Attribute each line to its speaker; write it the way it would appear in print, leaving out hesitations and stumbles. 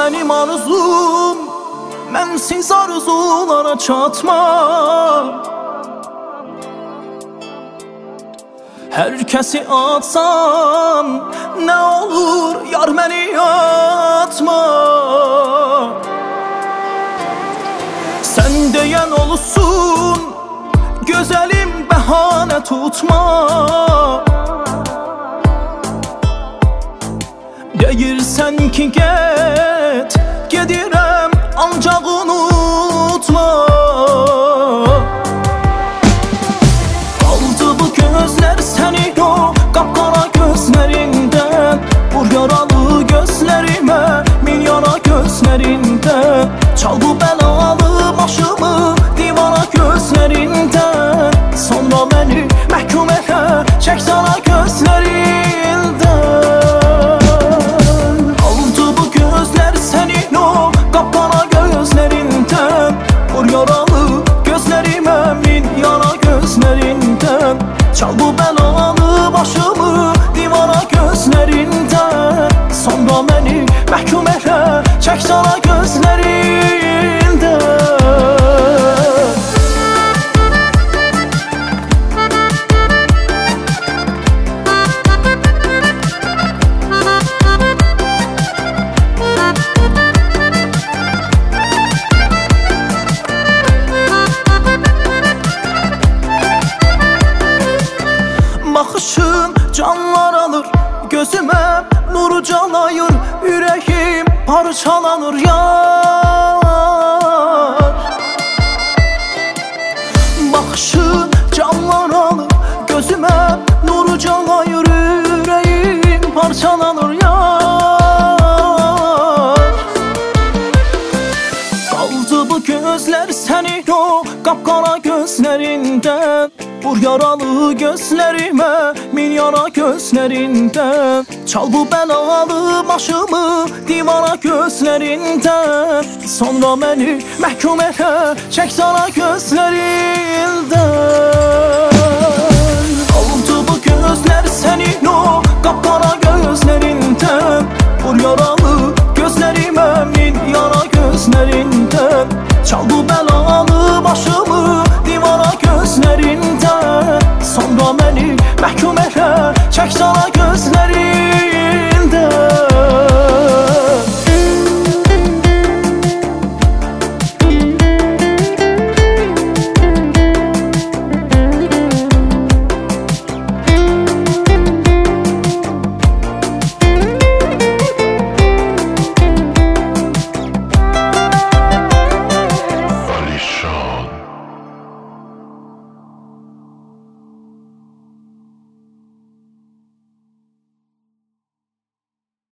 Speaker 1: benim arzum, mənsiz arzulara çatmam. Hər kəsi atsan, nə olur yar məni atma. Sən deyən olsun, gözəlim bəhanə tutma. Deyirsən ki get, gedirəm ancaq unutma. Qaldı bu gözlər sənin o qapqara gözlərindən, vur yaralı gözlərimə min yara gözlərindən. Çal bu bəlalı başımı divara gözlərindən, sonra məni məhkum elə çək sana gözlərindən. Aldı bu gözlər sənin o qapqara gözlərindən, vur yaralı gözlərimə min yara gözlərindən. Çal bu bəlalı başımı divara gözlərindən, sonra məni məhkum elə çək sana gözlərindən. Baxışın canlar alır, gözümə nuru calayır, ürəyim parçalanır yar. Baxışın canlar alır, gözümə nuru calayır, ürəyim parçalanır yar. Qaldı bu gözlər sənin o qapqara gözlərindən, vur yaralı gözlərimə min yara gözlərindən. Çal bu bəlalı başımı divara gözlərindən, sonra məni məhkum elə çək sana gözlərindən. Aldı bu gözlər sənin o qapqara gözlərindən, vur yaralı gözlərimə min yara gözlərindən. Çal bu bəlalı başımı divara gözlərindən, sonra məni məhkum elə çək sana gözlərindən.